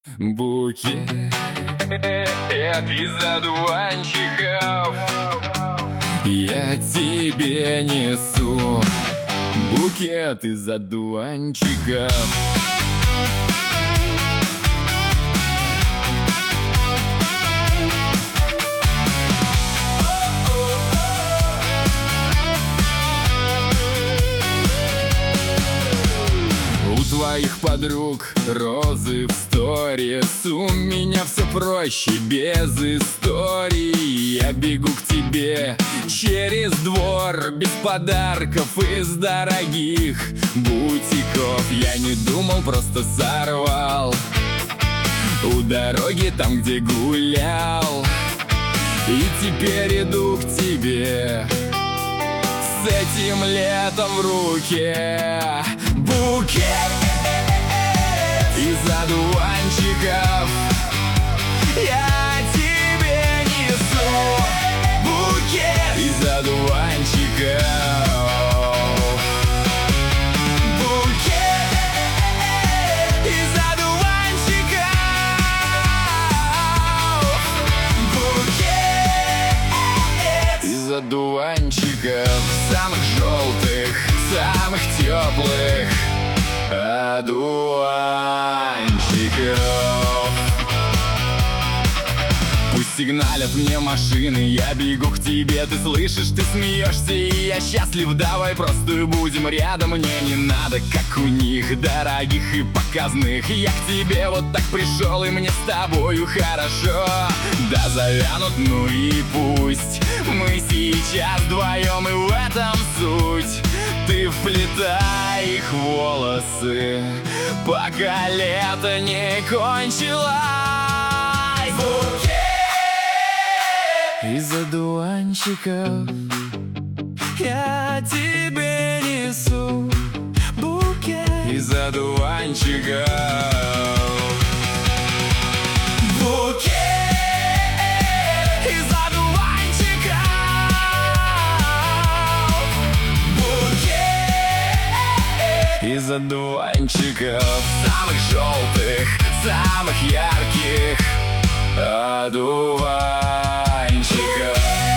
Букет из одуванчиков я тебе несу. Букет из одуванчиков. У твоих подруг розы в сторис, у меня все проще, без историй. Я бегу к тебе через двор, без подарков из дорогих бутиков. Я не думал, просто сорвал у дороги там, где гулял. И теперь иду к тебе с этим летом в руке. Букет из одуванчиков я тебе несу. Букет из одуванчиков. Букет из одуванчиков. Букет из одуванчиков. Самых желтых, самых теплых одуванчиков. Пусть сигналят мне машины, я бегу к тебе. Ты слышишь, ты смеешься, и я счастлив. Давай просто будем рядом. Мне не надо, как у них, дорогих и показных. Я к тебе вот так пришел, и мне с тобою хорошо. Да завянут, ну и пусть. Мы сейчас вдвоем, и в этом суть. Ты вплетай их волосы, пока лето не кончилось. Букет из одуванчиков я тебе несу. Букет из одуванчиков. Букет из одуванчиков. Букет из одуванчиков. Самых желтых, самых ярких одуванчиков.